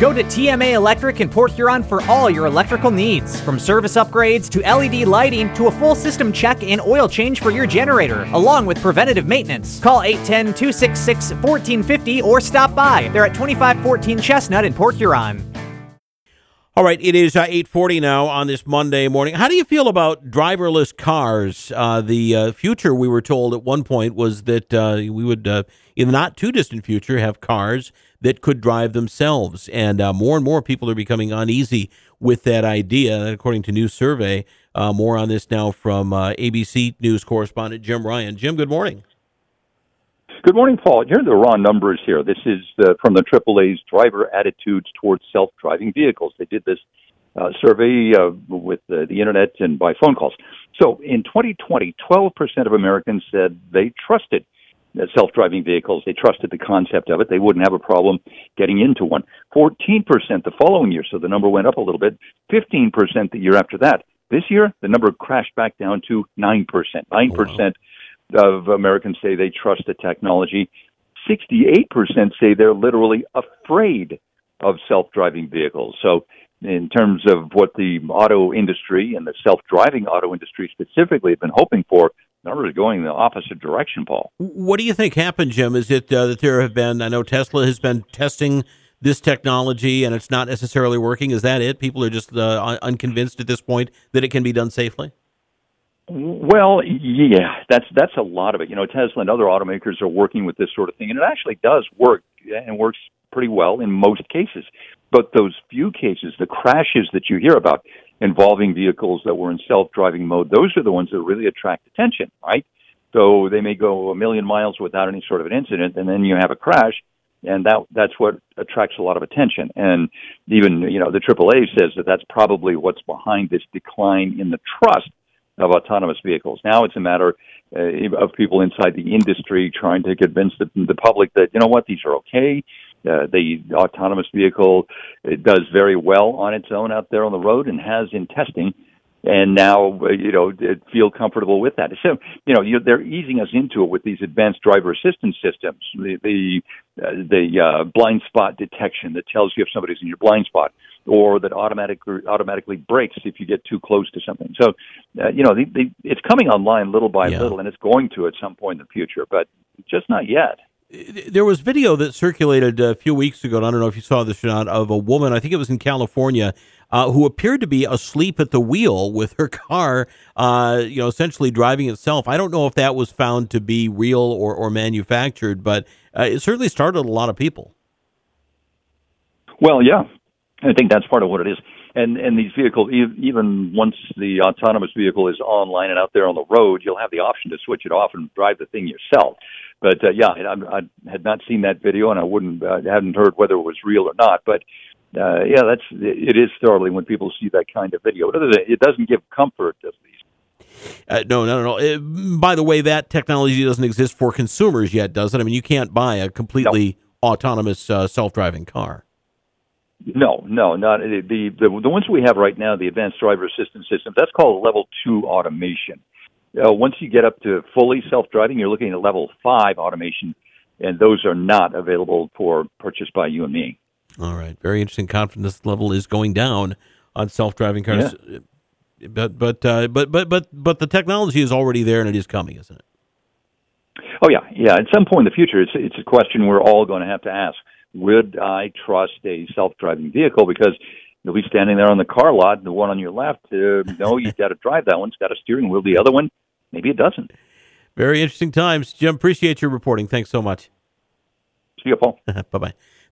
Go to TMA Electric in Port Huron for all your electrical needs. From service upgrades to LED lighting to a full system check and oil change for your generator, along with preventative maintenance. Call 810-266-1450 or stop by. They're at 2514 Chestnut in Port Huron. All right, it is 8:40 now on this Monday morning. How do you feel about driverless cars? The future, we were told at one point, was that we would, in the not too distant future, have cars that could drive themselves. And more people are becoming uneasy with that idea, according to a new survey. More on this now from ABC News correspondent Jim Ryan. Jim, good morning. Good morning, Paul. Here are the raw numbers here. This is from the AAA's Driver Attitudes Towards Self-Driving Vehicles. They did this survey with the internet and by phone calls. So in 2020, 12% of Americans said they trusted self-driving vehicles. They trusted the concept of it. They wouldn't have a problem getting into one. 14% the following year, so the number went up a little bit. 15% the year after that. This year, the number crashed back down to 9%. 9% of Americans say they trust the technology. 68% say they're literally afraid of self-driving vehicles. So in terms of what the auto industry and the self-driving auto industry specifically have been hoping for, numbers are going in the opposite direction, Paul. What do you think happened, Jim? Is it that there have been, I know Tesla has been testing this technology and it's not necessarily working. Is that it? People are just unconvinced at this point that it can be done safely? Well, yeah, that's a lot of it. You know, Tesla and other automakers are working with this sort of thing, and it actually does work, and works pretty well in most cases. But those few cases, the crashes that you hear about involving vehicles that were in self-driving mode, those are the ones that really attract attention, right? So they may go a million miles without any sort of an incident, and then you have a crash, and that's what attracts a lot of attention. And even, you know, the AAA says that that's probably what's behind this decline in the trust of autonomous vehicles. Now it's a matter of people inside the industry trying to convince the public that, you know what, these are okay. The autonomous vehicle, it does very well on its own out there on the road and has in testing. And now, feel comfortable with that. So, they're easing us into it with these advanced driver assistance systems, the blind spot detection that tells you if somebody's in your blind spot, or that automatically brakes if you get too close to something. So, it's coming online little by little, and it's going to at some point in the future, but just not yet. There was video that circulated a few weeks ago, and I don't know if you saw this or not, of a woman, I think it was in California, who appeared to be asleep at the wheel with her car, essentially driving itself. I don't know if that was found to be real or manufactured, but it certainly startled a lot of people. Well, yeah, I think that's part of what it is. And these vehicles, even once the autonomous vehicle is online and out there on the road, you'll have the option to switch it off and drive the thing yourself. But I had not seen that video, and I hadn't heard whether it was real or not. But it is startling when people see that kind of video. It doesn't give comfort, does it? No. By the way, that technology doesn't exist for consumers yet, does it? I mean, you can't buy a completely autonomous self-driving car. No, not the ones we have right now. The advanced driver assistance systems. That's called level 2 automation. Once you get up to fully self-driving, you're looking at level 5 automation, and those are not available for purchase by you and me. All right, very interesting. Confidence level is going down on self-driving cars, but the technology is already there and it is coming, isn't it? Oh yeah. At some point in the future, it's a question we're all going to have to ask. Would I trust a self-driving vehicle? Because you'll be standing there on the car lot, the one on your left. No, you've got to drive that one. It's got a steering wheel. The other one, maybe it doesn't. Very interesting times. Jim, appreciate your reporting. Thanks so much. See you, Paul. Bye-bye.